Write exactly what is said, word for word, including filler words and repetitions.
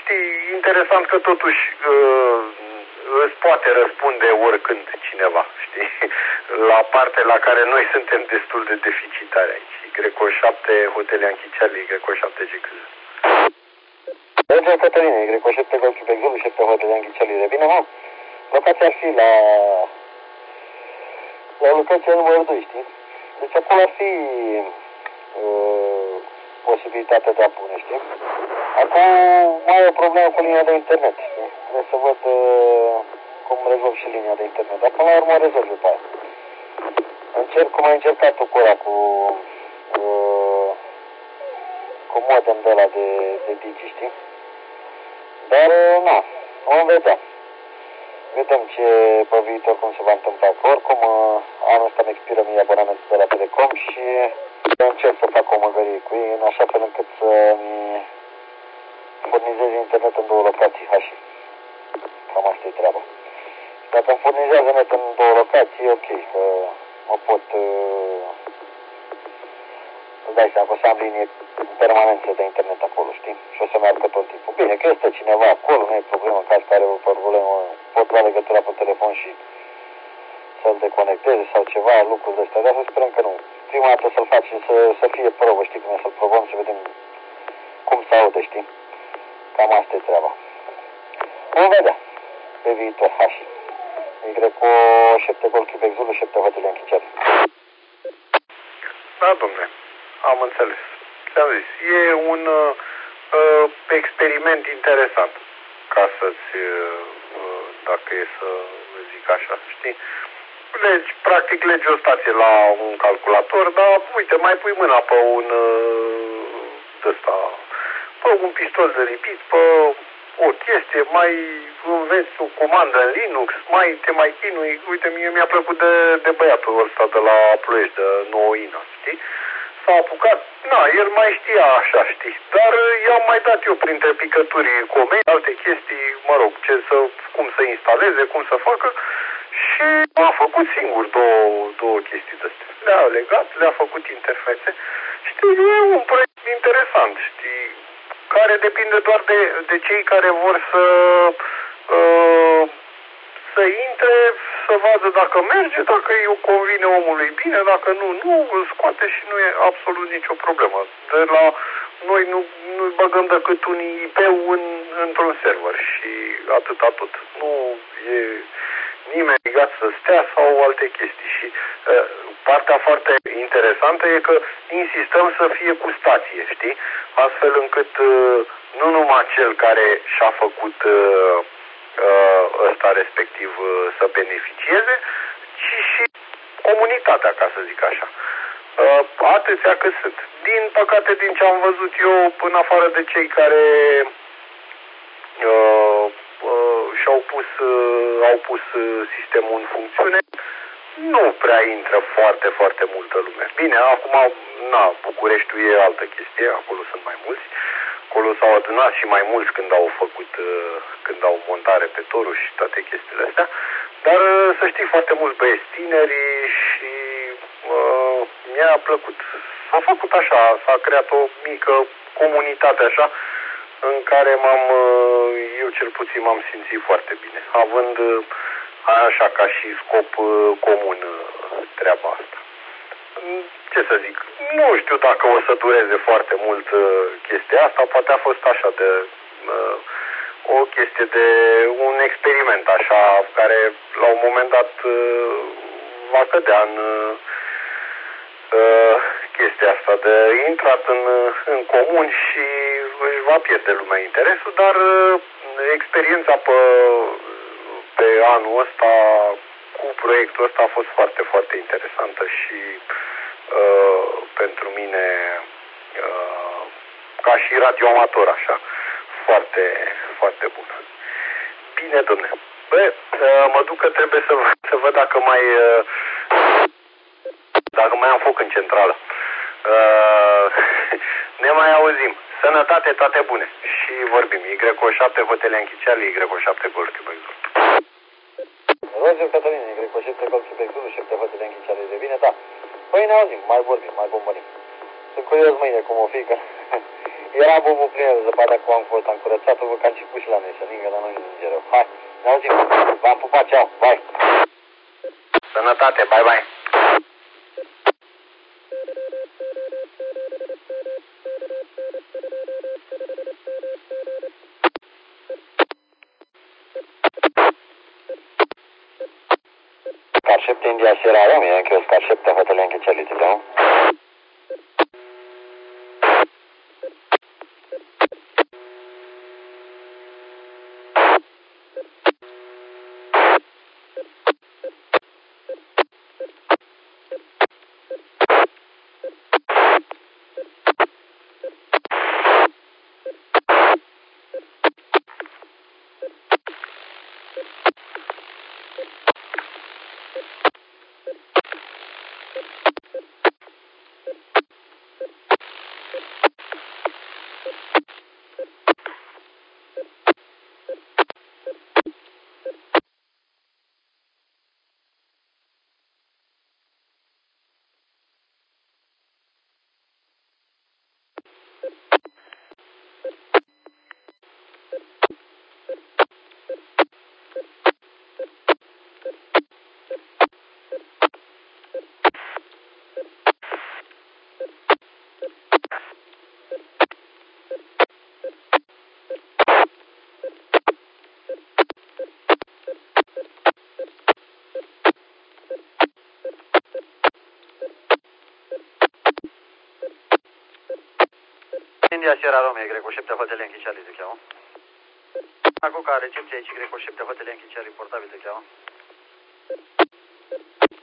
știi, interesant că totuși uh, îți poate răspunde oricând cineva, știi? La partea la care noi suntem destul de deficitari aici. Greco șapte, Hotel Yankee Charlie, Greco șapte G Q Z. Mergem Cătăline, Greco șapte Golf Quebec Zulu, șapte Hotel Yankee Charlie, revine, mă? Locația ar fi la... la locația numărul doi, știi? Deci acolo ar fi uh, posibilitatea de a pune, știi? Acum mai e o problemă cu linia de internet, știi? Trebuie să văd uh, cum rezolv și linia de internet. Dar până la urmă o rezolv după aia. Încerc cum ai încercat tu cu ăla, cu, uh, cu modem de ăla de, de Digi, știi? Dar, uh, na, vom vedea. Vedem ce pe viitor cum se va întâmpla. Oricum, uh, anul ăsta îmi expiră mie abonamentul de la Telecom și încerc să fac o măgărie cu ei, în așa fel încât să-mi furnizeze internet în două locații, ha, și cam asta e treaba. Dacă îmi furnizează net în două locații, ok, că mă pot, uh, îți dai seama, că o să am linie permanență de internet acolo, știi? Și o să meargă tot timpul. Bine, că este cineva acolo, nu e problemă, în caz că are o problemă, pot lua legătura pe telefon și să-l deconecteze sau ceva, lucruri de astea, dar să sperăm că nu. Prima dată să-l facem să, să fie probă, știi, cum e, să-l probăm, să vedem cum se aude, știi? Cam asta e treaba. Vom vedea pe viitor, hași. Y șapte Golf Quebec Zulu, șapte Hotel Yankee Charlie. Da, dom'le, am înțeles. Ți-am zis, e un uh, experiment interesant, ca să-ți, uh, dacă e să zic așa, știi? Legi, practic legi o stație la un calculator, dar uite, mai pui mâna pe un uh, ăsta, pe un pistol de lipit, pe o chestie, mai înveți o comandă în Linux, mai te mai chinui. Uite, mie mi-a plăcut de, de băiatul ăsta de la Ploiești, de nouă Ina, știi? S-a apucat, na, el mai știa așa, știi? Dar i-am mai dat eu printre picături comenzi, alte chestii, mă rog, ce să, cum să instaleze, cum să facă. Și a făcut singur două, două chestii de astea. Le-a legat, le-a făcut interfețe. Știi, e un proiect interesant, știi, care depinde doar de, de cei care vor să uh, să intre, să vadă dacă merge, dacă îi convine omului bine, dacă nu, nu, îl scoate și nu e absolut nicio problemă. De la noi nu, nu băgăm decât un I P-ul în, într-un server și atâta tot. Nu e nimeni legat să stea sau alte chestii. Și uh, partea foarte interesantă e că insistăm să fie cu stație, știi? Astfel încât uh, nu numai cel care și-a făcut uh, uh, ăsta respectiv uh, să beneficieze, ci și comunitatea, ca să zic așa. Uh, atâția cât sunt. Din păcate, din ce am văzut eu, în afară de cei care uh, uh, și-au pus, uh, au pus uh, sistemul în funcțiune, nu prea intră foarte, foarte multă lume. Bine, acum, na, Bucureștiul e altă chestie, acolo sunt mai mulți. Acolo s-au adunat și mai mulți când au făcut, uh, când au montat repetorul și toate chestiile astea. Dar uh, să știi, foarte mulți băieți tineri și uh, mi-a plăcut. S-a făcut așa, s-a creat o mică comunitate așa, în care m-am, uh, eu cel puțin m-am simțit foarte bine, având uh, așa ca și scop uh, comun uh, treaba asta. Ce să zic, nu știu dacă o să dureze foarte mult uh, chestia asta, poate a fost așa de uh, o chestie de un experiment așa, care la un moment dat uh, va cădea în uh, uh, chestia asta de intrat în, în comun și își va pierde lumea interesul, dar uh, experiența pe, pe anul ăsta cu proiectul ăsta a fost foarte, foarte interesantă și uh, pentru mine uh, ca și radioamator așa, foarte, foarte bună. Bine, domne. Bă, uh, mă duc că trebuie să, să văd dacă mai uh, dacă mai am foc în centrală. Uh, ne mai auzim. Sănătate, toate bune. Și vorbim. Y șapte Hotel Yankee Charlie, Y șapte Golf Quebec Zulu. Roger Cătălin, Y șapte Golf Quebec Zulu, șapte Hotel Yankee Charlie, de bine, da. Păi ne auzim, mai vorbim, mai bombănim. Sunt curios mâine cum o fi, că Era bubul plin de zăpadă, acum am fost, am curățat-o, vă că am și pus și la noi să ningă, dar nu-i ninge rău. Hai, ne auzim, v-am pupat, ceau, bye. Sănătate, bye bye. Car șapte India Sierra Romeo, Yankee Oscar șapte, Hotel Yankee Charlie, te dau. India Sierra Romeo, Greco șapte, Hotel Yankee Charlie, te cheamă. Acum ca recepție aici, Greco șapte, Hotel Yankee Charlie, portabil te cheamă.